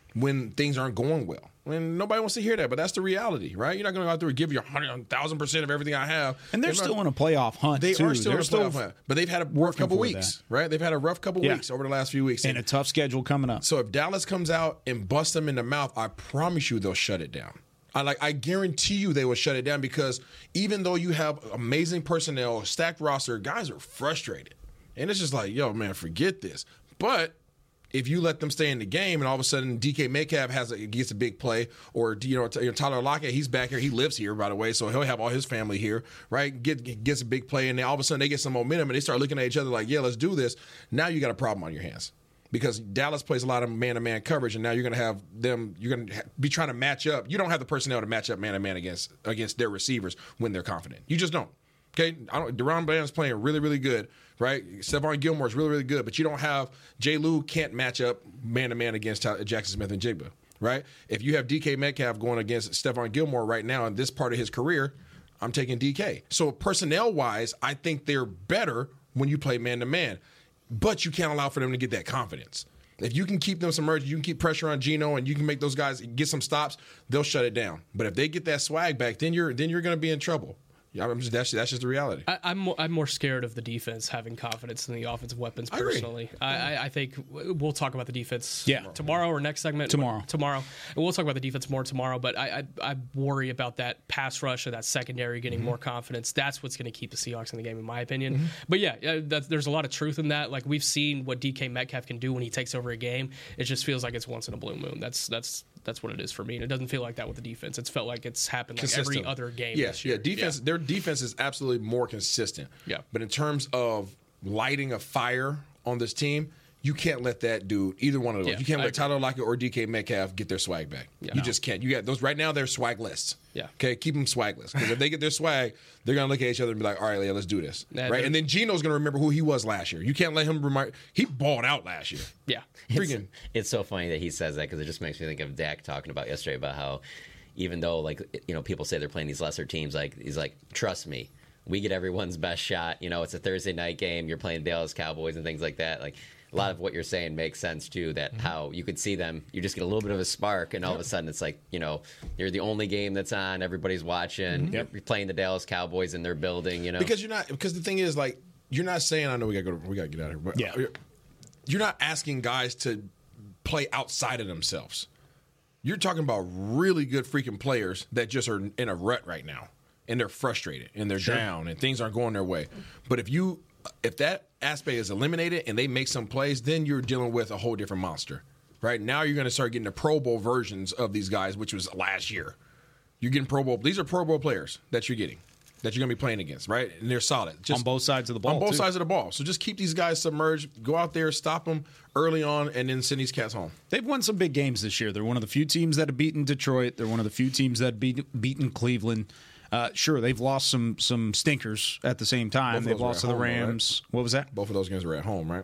when things aren't going well. And nobody wants to hear that, but that's the reality, right? You're not going to go out there and give you 1,000% of everything I have. And they're still in a playoff hunt, They too. are still in a playoff hunt. But they've had a rough couple weeks, right? They've had a rough couple weeks over the last few weeks. And a tough schedule coming up. So if Dallas comes out and busts them in the mouth, I promise you they'll shut it down. I guarantee you they will shut it down, because even though you have amazing personnel, stacked roster, guys are frustrated. And it's just like, yo, man, forget this. But if you let them stay in the game and all of a sudden DK Metcalf gets a big play, or Tyler Lockett, he's back here. He lives here, by the way, so he'll have all his family here, right? Gets a big play, and then all of a sudden they get some momentum and they start looking at each other like, yeah, let's do this. Now you got a problem on your hands, because Dallas plays a lot of man-to-man coverage, and now you're going to have them. You're going to be trying to match up. You don't have the personnel to match up man-to-man against their receivers when they're confident. You just don't. Okay, Deron Bland's playing really, really good, right? Stephon Gilmore's really, really good, but you don't have Jay Lou can't match up man-to-man against Jackson Smith and Jigba, right? If you have DK Metcalf going against Stephon Gilmore right now in this part of his career, I'm taking DK. So personnel-wise, I think they're better when you play man-to-man, but you can't allow for them to get that confidence. If you can keep them submerged, you can keep pressure on Geno, and you can make those guys get some stops, they'll shut it down. But if they get that swag back, then you're going to be in trouble. That's just the reality. I'm more scared of the defense having confidence in the offensive weapons personally. I think we'll talk about the defense tomorrow or next segment. Tomorrow. And we'll talk about the defense more tomorrow, but I worry about that pass rush or that secondary getting more confidence. That's what's going to keep the Seahawks in the game, in my opinion. But there's a lot of truth in that. Like, we've seen what DK Metcalf can do when he takes over a game. It just feels like it's once in a blue moon. That's what it is for me. And it doesn't feel like that with the defense. It's felt like it's happened like every other game this year. Their defense is absolutely more consistent. Yeah. But in terms of lighting a fire on this team, you can't let that do either one of those. You can't let Tyler Lockett or DK Metcalf get their swag back. You just can't. You got those right now. They're swagless. Yeah. Okay. Keep them swagless, because if they get their swag, they're gonna look at each other and be like, "All right, let's do this." Right. And then Geno's gonna remember who he was last year. You can't let him remind. He balled out last year. Yeah. It's so funny that he says that, because it just makes me think of Dak talking about yesterday about how, even though people say they're playing these lesser teams, he's like, trust me, we get everyone's best shot. It's a Thursday night game. You're playing Dallas Cowboys and things like that. Like, a lot of what you're saying makes sense too, that how you could see them, you just get a little bit of a spark, and all of a sudden it's like, you're the only game that's on, everybody's watching, you're playing the Dallas Cowboys in their building, Because the thing is, like, you're not saying, I know we gotta get out of here, but you're not asking guys to play outside of themselves. You're talking about really good freaking players that just are in a rut right now, and they're frustrated and they're down and things aren't going their way. But if that aspect is eliminated and they make some plays, then you're dealing with a whole different monster. Right now, you're going to start getting the Pro Bowl versions of these guys, which was last year. You're getting Pro Bowl. These are Pro Bowl players that you're getting, that you're going to be playing against, right? And they're solid. On both sides of the ball. On both sides of the ball. So just keep these guys submerged. Go out there, stop them early on, and then send these cats home. They've won some big games this year. They're one of the few teams that have beaten Detroit. They're one of the few teams that have beaten Cleveland. Sure, they've lost some stinkers at the same time. They've lost to the Rams. Right? What was that? Both of those games were at home, right?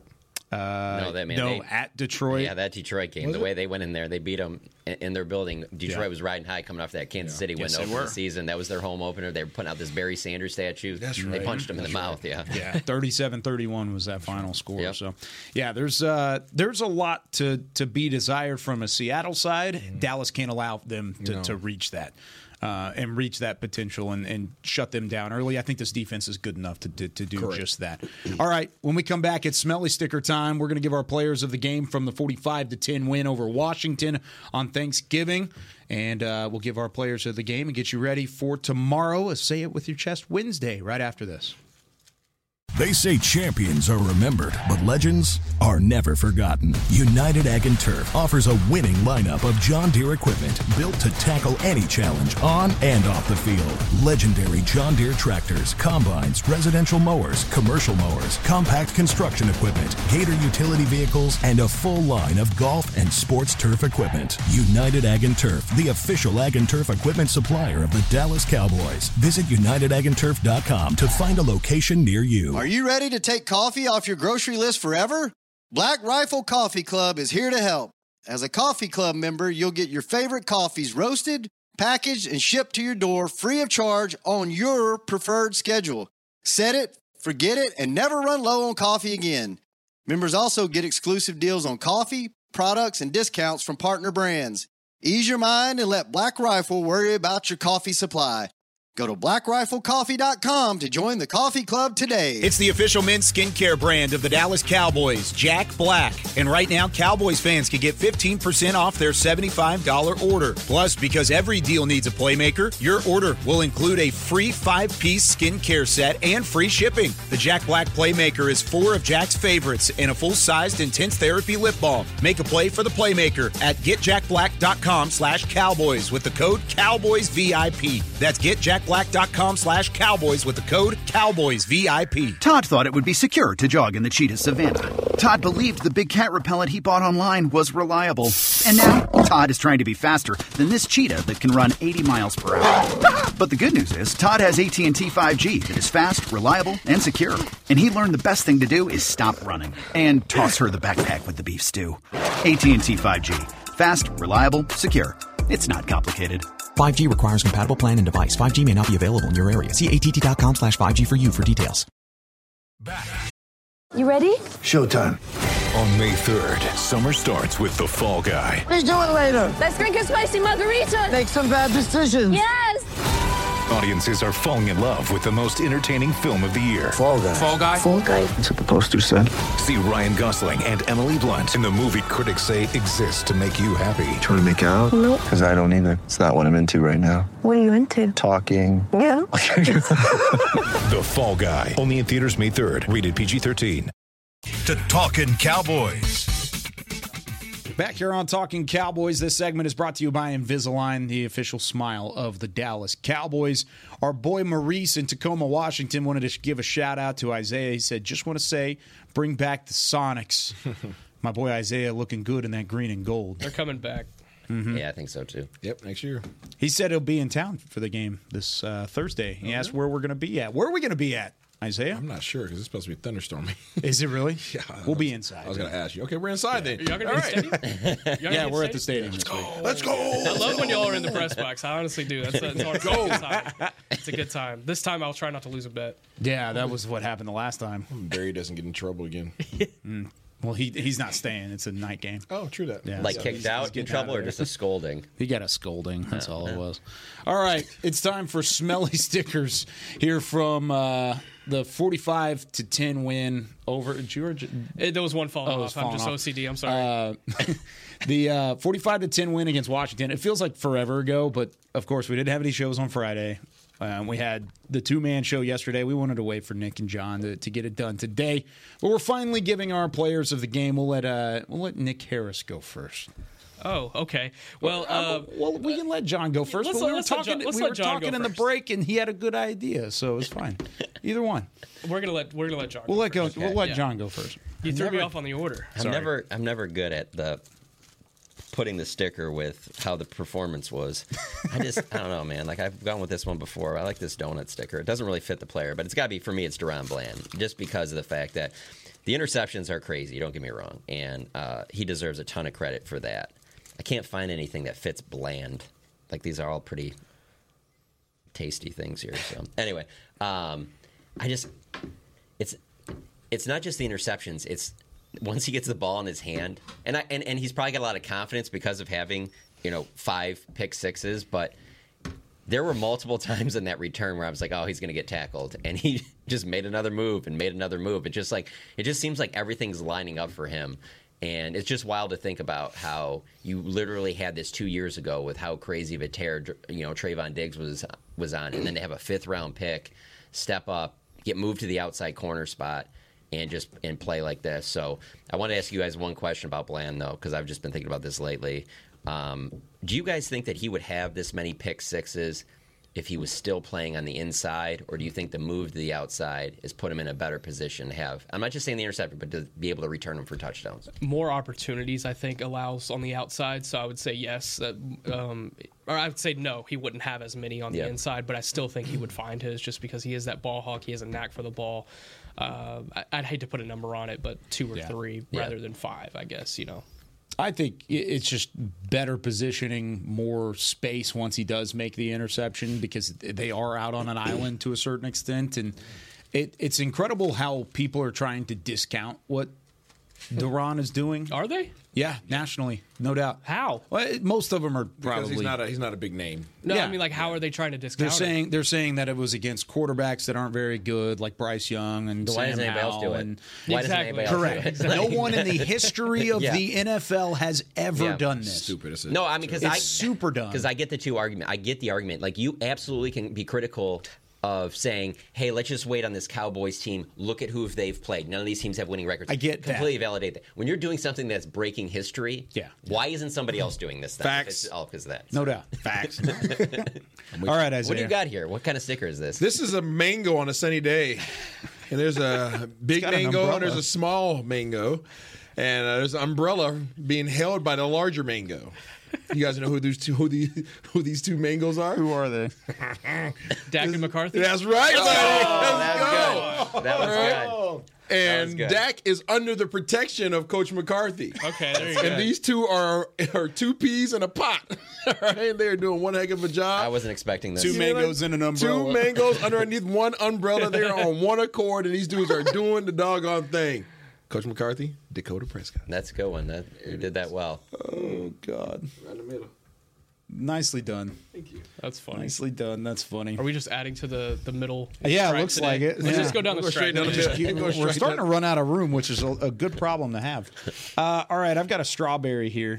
At Detroit. Yeah, that Detroit game. The way they went in there, they beat them in their building. Detroit was riding high coming off that Kansas City win to open the season. That was their home opener. They were putting out this Barry Sanders statue. That's right. They punched him in the mouth. Yeah. 37-31 was that final score. Yep. So, there's a lot to be desired from a Seattle side. Dallas can't allow them to reach that. And reach that potential and shut them down early. I think this defense is good enough to do just that. All right, when we come back, it's Smelly Sticker time. We're going to give our players of the game from the 45-10 win over Washington on Thanksgiving. And we'll give our players of the game and get you ready for tomorrow, Say It With Your Chest Wednesday, right after this. They say champions are remembered, but legends are never forgotten. United Ag & Turf offers a winning lineup of John Deere equipment built to tackle any challenge on and off the field. Legendary John Deere tractors, combines, residential mowers, commercial mowers, compact construction equipment, Gator utility vehicles, and a full line of golf and sports turf equipment. United Ag & Turf, the official Ag & Turf equipment supplier of the Dallas Cowboys. Visit UnitedAgAndTurf.com to find a location near you. Are you ready to take coffee off your grocery list forever? Black Rifle Coffee Club is here to help. As a coffee club member, you'll get your favorite coffees roasted, packaged, and shipped to your door free of charge on your preferred schedule. Set it, forget it, and never run low on coffee again. Members also get exclusive deals on coffee, products, and discounts from partner brands. Ease your mind and let Black Rifle worry about your coffee supply. Go to blackriflecoffee.com to join the coffee club today. It's the official men's skincare brand of the Dallas Cowboys, Jack Black. And right now, Cowboys fans can get 15% off their $75 order. Plus, because every deal needs a playmaker, your order will include a free 5-piece skincare set and free shipping. The Jack Black Playmaker is 4 of Jack's favorites and a full-sized intense therapy lip balm. Make a play for the Playmaker at getjackblack.com/Cowboys with the code CowboysVIP. That's getjackblack.com/Cowboys with the code CowboysVIP. Todd thought it would be secure to jog in the cheetah savanna. Todd believed the big cat repellent he bought online was reliable. And now, Todd is trying to be faster than this cheetah that can run 80 miles per hour. But the good news is, Todd has AT&T 5G that is fast, reliable, and secure. And he learned the best thing to do is stop running and toss her the backpack with the beef stew. AT&T 5G. Fast, reliable, secure. It's not complicated. 5G requires compatible plan and device. 5G may not be available in your area. See att.com/5G for you for details. You ready? Showtime. On May 3rd, summer starts with The Fall Guy. Let's do it later. Let's drink a spicy margarita. Make some bad decisions. Yes. Audiences are falling in love with the most entertaining film of the year. Fall Guy. Fall Guy? Fall Guy. That's what the poster said. See Ryan Gosling and Emily Blunt in the movie critics say exists to make you happy. Trying to make it out? Nope. Because I don't either. It's not what I'm into right now. What are you into? Talking. Yeah. The Fall Guy. Only in theaters May 3rd. Rated PG-13. To Talkin' Cowboys. Back here on Talking Cowboys, this segment is brought to you by Invisalign, the official smile of the Dallas Cowboys. Our boy Maurice in Tacoma, Washington, wanted to give a shout-out to Isaiah. He said, just want to say, bring back the Sonics. My boy Isaiah looking good in that green and gold. They're coming back. Mm-hmm. Yeah, I think so, too. Yep, next year. He said he'll be in town for the game this Thursday. He asked where we're going to be at. Where are we going to be at, Isaiah? I'm not sure because it's supposed to be thunderstorming. Is it really? Yeah. We'll be inside. I was going to ask you. Okay, we're inside then. Y'all going to be at the stadium? Yeah, we're at the stadium this week. Let's go. I love when y'all are in the press box. I honestly do. It's a good time. It's a good time. This time I'll try not to lose a bet. Yeah, that was what happened the last time. Barry doesn't get in trouble again. Well, he's not staying. It's a night game. Oh, true that. Yeah, Like so kicked out in trouble or just a scolding? He got a scolding. That's all it was. All right, it's time for smelly stickers here from the 45-10 win over Georgia. There was one falling off. I'm just OCD. I'm sorry. The 45-10 win against Washington. It feels like forever ago, but of course we didn't have any shows on Friday. We had the two-man show yesterday. We wanted to wait for Nick and John to get it done today, but we're finally giving our players of the game. We'll let Nick Harris go first. Oh, okay. Well, we can let John go first. But we were talking in the break, and he had a good idea, so it's fine. Either one. We're gonna let John. We'll let John go first. You threw me off on the order. I'm never good at putting the sticker with how the performance was. I don't know, man. Like, I've gone with this one before. I like this donut sticker. It doesn't really fit the player, but it's got to be, for me, it's DaRon Bland, just because of the fact that the interceptions are crazy, don't get me wrong, and he deserves a ton of credit for that. I can't find anything that fits Bland. Like, these are all pretty tasty things here. So anyway, it's not just the interceptions, it's once he gets the ball in his hand, and he's probably got a lot of confidence because of having 5 pick sixes, but there were multiple times in that return where I was like, oh, he's going to get tackled, and he just made another move. It just seems like everything's lining up for him, and it's just wild to think about how you literally had this 2 years ago with how crazy of a tear Trayvon Diggs was on, and then to have a 5th round pick step up, get moved to the outside corner spot, and play like this. So I want to ask you guys one question about Bland, though, because I've just been thinking about this lately. Do you guys think that he would have this many pick sixes if he was still playing on the inside, or do you think the move to the outside has put him in a better position to have, I'm not just saying the interceptor, but to be able to return them for touchdowns? More opportunities, I think, allows on the outside, so I would say yes. Or I would say no, he wouldn't have as many on the inside, but I still think he would find his just because he is that ball hawk. He has a knack for the ball. I'd hate to put a number on it, but 2 or 3 rather than 5, I guess, I think it's just better positioning, more space once he does make the interception, because they are out on an island to a certain extent. And it's incredible how people are trying to discount what Duran is doing. Are they? Yeah, nationally, no doubt. How? Well, most of them are Because probably. he's not a big name. No, Yeah. I mean, like, how are they trying to discount it? They're saying that it was against quarterbacks that aren't very good, like Bryce Young and Why Sam doesn't anybody else Howell do it? and- Why doesn't Exactly. anybody else Correct. do it? Exactly. No one in the history of Yeah. the NFL has ever Yeah. done this. Stupid. No, I mean, because It's super dumb. Because I get the argument. I get the argument. Like, you absolutely can be critical of saying, hey, let's just wait on this Cowboys team. Look at who they've played. None of these teams have winning records. I get that. Completely validate that. When you're doing something that's breaking history, why isn't somebody else doing this? Facts. It's all because of that. No doubt. Facts. All right, Isaiah. What do you got here? What kind of sticker is this? This is a mango on a sunny day. And there's a big got an mango and umbrella. there's a small mango. And there's an umbrella being held by the larger mango. You guys know who these two mangoes are? Who are they? Dak and McCarthy? That's right, buddy. Let's go. That was good. And good. Dak is under the protection of Coach McCarthy. Okay, there you go. And these two are two peas in a pot. All right, they're doing one heck of a job. I wasn't expecting this. Two mangoes in an umbrella. Two mangoes underneath one umbrella. They're on one accord, and these dudes are doing the doggone thing. Coach McCarthy, Dakota Prescott. That's a good one. You did that well. Oh, God. Right in the middle. Nicely done. Thank you. That's funny. Nicely done. That's funny. Are we just adding to the middle? Yeah, it track looks today? like it. Let's Yeah. just go down the We'll go straight stretch. down the Just middle. keep- we're starting to run out of room, which is a good problem to have. All right, I've got a strawberry here.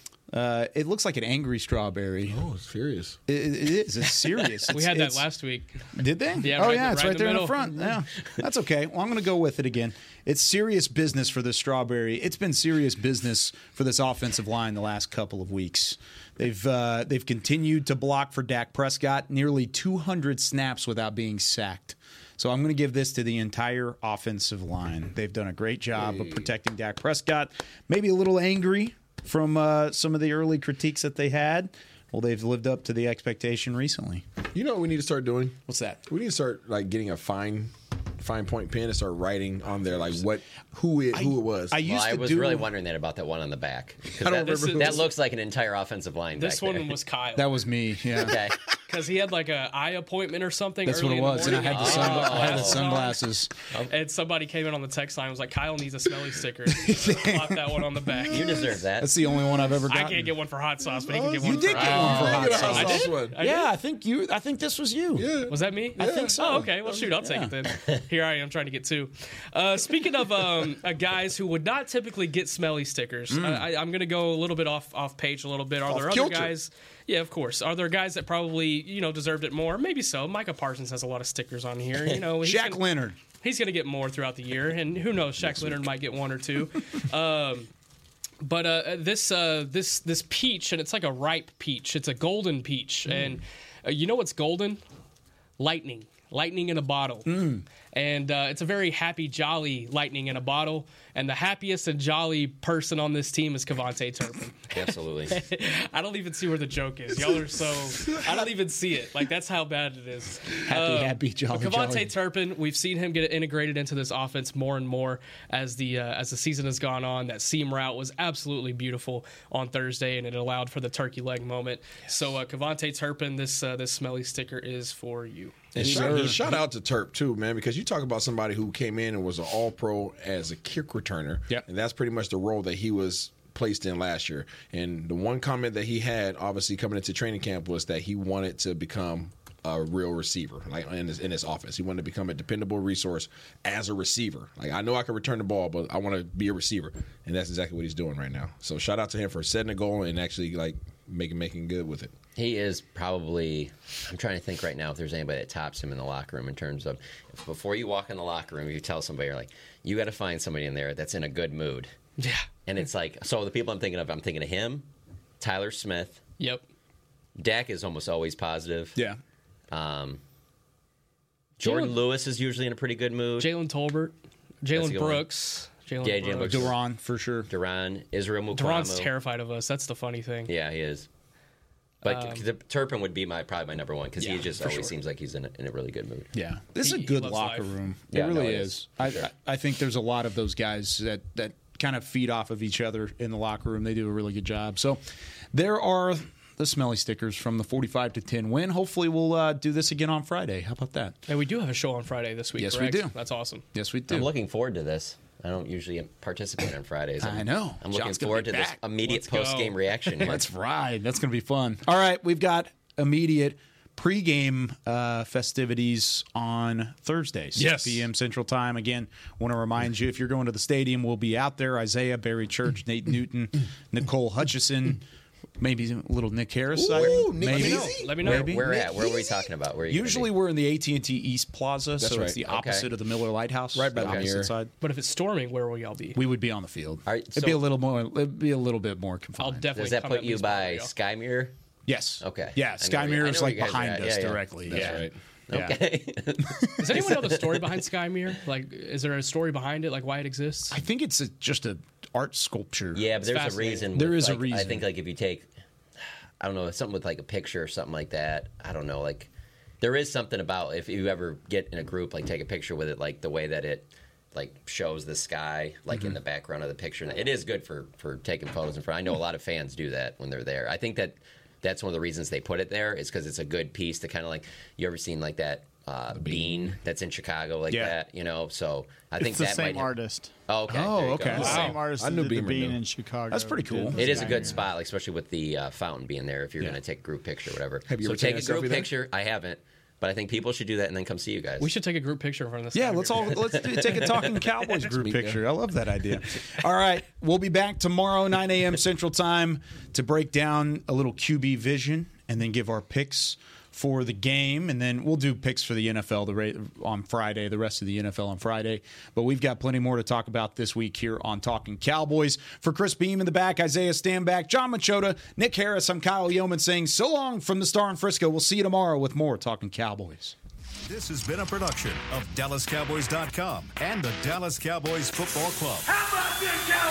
It looks like an angry strawberry. Oh, it's furious. It is. It's serious. We had that last week. Did they? Yeah, Oh, right- yeah, it's right right in the there in the middle. front. Yeah, that's okay. Well, I'm going to go with it again. It's serious business for this strawberry. It's been serious business for this offensive line the last couple of weeks. They've continued to block for Dak Prescott, nearly 200 snaps without being sacked. So I'm going to give this to the entire offensive line. They've done a great job of protecting Dak Prescott. Maybe a little angry from some of the early critiques that they had. Well, they've lived up to the expectation recently. You know what we need to start doing? What's that? We need to start getting a fine point pen and start writing on there who it was. I was really wondering that about that one on the back. I don't remember who it That was. looks like an entire offensive line. This back one there. was Kyle. That was me. Yeah. Okay. Because he had like an eye appointment or something. That's what early it in the was, and I morning. had the sunglasses. And somebody came in on the text line and was like, Kyle needs a smelly sticker. Slap that one on the back. You deserve that. That's the only one I've ever gotten. I can't get one for hot sauce, but he can get one You did for get one for hot get a sauce. hot sauce one. I Yeah, did? I think this was you. Yeah. Was that me? I think so. Oh, okay. Well, shoot, I'll take it then. Here I am trying to get two. Speaking of guys who would not typically get smelly stickers, I'm going to go a little bit off page a little bit. Are there other kilter. guys? Yeah, of course. Are there guys that probably deserved it more? Maybe so. Micah Parsons has a lot of stickers on here. He's Shaq Leonard. He's going to get more throughout the year, and who knows? Shaq Leonard might get one or two. But this peach, and it's like a ripe peach. It's a golden peach, and you know what's golden? Lightning in a bottle. And it's a very happy, jolly lightning in a bottle. And the happiest and jolly person on this team is Kevontae Turpin. Absolutely. I don't even see where the joke is. Y'all are so... I don't even see it. Like, that's how bad it is. Happy, jolly, but Kevontae jolly. Turpin, we've seen him get integrated into this offense more and more as the season has gone on. That seam route was absolutely beautiful on Thursday, and it allowed for the turkey leg moment. Yes. So, Kevontae Turpin, this smelly sticker is for you. And shout out to Terp too, man, because you talk about somebody who came in and was an All-Pro as a kick returner, and that's pretty much the role that he was placed in last year. And the one comment that he had, obviously coming into training camp, was that he wanted to become a real receiver, like in his offense. He wanted to become a dependable resource as a receiver. Like, I know I can return the ball, but I want to be a receiver, and that's exactly what he's doing right now. So shout out to him for setting a goal and actually like making good with it. He is probably, I'm trying to think right now if there's anybody that tops him in the locker room in terms of, before you walk in the locker room, you tell somebody, you're like, you got to find somebody in there that's in a good mood. Yeah. And it's like, so the people I'm thinking of him, Tyler Smith. Yep. Dak is almost always positive. Yeah. Jordan Lewis is usually in a pretty good mood. Jalen Tolbert. Jalen Brooks. Jalen Brooks. Duran, for sure. Duran. Israel Mukuamu. Duran's terrified of us. That's the funny thing. Yeah, he is. But Turpin would be probably my number one because he just always seems like he's in a really good mood. Yeah, this is a good locker room. It really is. I think there's a lot of those guys that kind of feed off of each other in the locker room. They do a really good job. So there are the smelly stickers from the 45-10 win. Hopefully we'll do this again on Friday. How about that? And we do have a show on Friday this week. Yes, correct? we do. That's awesome. Yes, we do. I'm looking forward to this. I don't usually participate on Fridays. I know. I'm looking John's gonna forward be to this back. immediate post-game reaction. Here. Let's ride. That's going to be fun. All right, we've got immediate pregame festivities on Thursday, 6 p.m. Central Time. Again, want to remind you, if you're going to the stadium, we'll be out there. Isaiah, Barry Church, Nate Newton, Nicole Hutchison, maybe a little Nick Harris. Ooh, maybe. Let me know. Where at? Where are we talking about? Where are you Usually we're in the AT&T East Plaza, That's so right. it's the opposite of the Miller Lighthouse, Right by the the opposite mirror. side. But if it's storming, where will y'all be? We would be on the field. All right, It'd be a little more. It'd be a little bit more I'll confined. definitely. Does that come put at you least by y'all. Skymuir? Yes. Okay. Yeah, Sky Mirror is like behind us directly. That's yeah. right. Yeah. Okay. Does anyone know the story behind Sky Mirror? Like, is there a story behind it? Like, why it exists? I think it's just a art sculpture. Yeah, but there's a fascinating. reason. There with, is a like, reason. I think like if you take, I don't know, something with like a picture or something like that. I don't know, like there is something about if you ever get in a group, like take a picture with it, like the way that it like shows the sky like in the background of the picture. It is good for taking photos in front. I know a lot of fans do that when they're there. I think that's one of the reasons they put it there is because it's a good piece to kind of like, you ever seen like that bean that's in Chicago like that, you know? So I think It's the that same might artist. Oh, okay. Oh, There you okay. go. The same artist I that knew did the Beamer Bean knew. in Chicago. That's pretty cool. did It is a Sky good Mirror. spot, like, especially with the fountain being there if you're going to take a group picture or whatever. Have you so ever take taken a a group selfie there? picture. I haven't, but I think people should do that and then come see you guys. We should take a group picture in front of the Yeah, Sky Mirror. let's take a Talking Cowboys group picture. I love that idea. All right, we'll be back tomorrow, 9 a.m. Central Time, to break down a little QB vision and then give our picks for the game, and then we'll do picks for the NFL on Friday, the rest of the NFL on Friday. But we've got plenty more to talk about this week here on Talking Cowboys. For Chris Beam in the back, Isaiah Stanback, John Machota, Nick Harris, I'm Kyle Yeoman saying so long from the Star in Frisco. We'll see you tomorrow with more Talking Cowboys. This has been a production of DallasCowboys.com and the Dallas Cowboys Football Club. How about this, Cowboys?